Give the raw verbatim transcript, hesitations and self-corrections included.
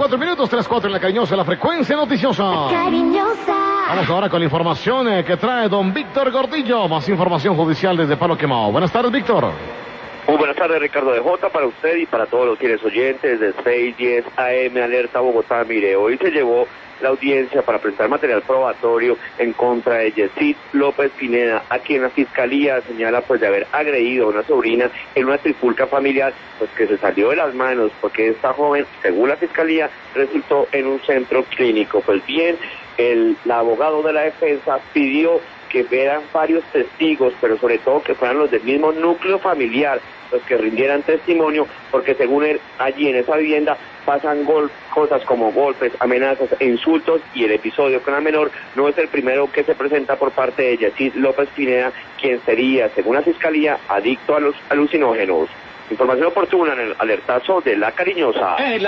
cuatro minutos, tres cuatro en La Cariñosa, la frecuencia noticiosa. Cariñosa. Vamos ahora con la información eh, que trae don Víctor Gordillo. Más información judicial desde Palo Quemado. Buenas tardes, Víctor. Muy buenas tardes, Ricardo de J, para usted y para todos los fieles oyentes de seis diez A M Alerta Bogotá. Mire, hoy se llevó la audiencia para presentar material probatorio en contra de Yesid López Pineda, a quien la fiscalía señala pues de haber agredido a una sobrina en una trifulca familiar, pues que se salió de las manos porque esta joven, según la fiscalía, resultó en un centro clínico. Pues bien, el, el abogado de la defensa pidió que vean varios testigos, pero sobre todo que fueran los del mismo núcleo familiar los que rindieran testimonio, porque según él, allí en esa vivienda pasan gol cosas como golpes, amenazas e insultos, y el episodio con la menor no es el primero que se presenta por parte de Yesid López Pineda, quien sería, según la fiscalía, adicto a los alucinógenos. Información oportuna en el alertazo de La Cariñosa.